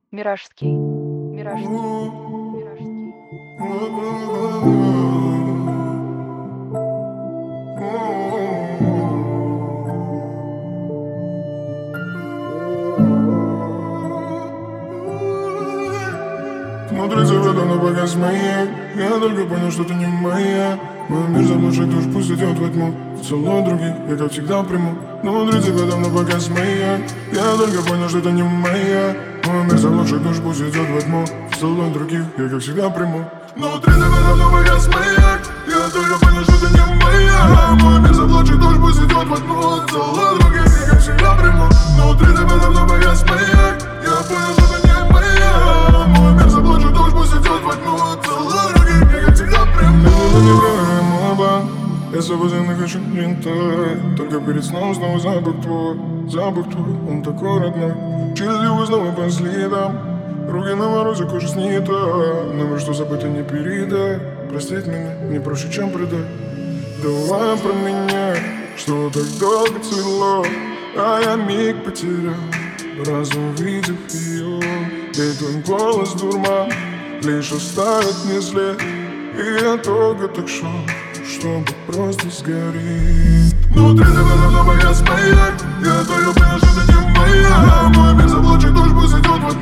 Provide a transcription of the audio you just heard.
Миражский, Миражский, Миражский. Внутри тебя давно погас моя. Я только понял, что ты не моя. Мой мир заблудших душ пусть идет во тьму. Поцелуй других, я как всегда приму. Но внутри тебя давно погас моя. Я только понял, что ты не моя. Мой мир заблудших душ пусть идет во тьму. Поцелуй других, я как всегда приму. Но внутри тебя давно погас моя. Я только понял, что ты не моя. Мой мир заблудших душ пусть идет во тьму. Поцелуй других, я как всегда приму. Но внутри тебя давно погас моя. Я понял, что ты не моя. Мой мир заблудших душ пусть идет во тьму. Поцелуй других, я как всегда приму. Я свободен и хочу лентать. Только перед сном снова запах твой, он такой родной. Через юго снова по следам. Руки на морозе, кожа снита. Номер, что забыто, не передай. Простить меня не проще, чем предать. Давай про меня, что так долго цвело. А я миг потерял, раз увидев ее. И твой голос дурман лишь оставит мне след. И я только так шел, чтобы просто сгореть. Внутри тебя давно погас маяк. Я только понял, что ты не моя. Мой мир заблудших душ пусть идет во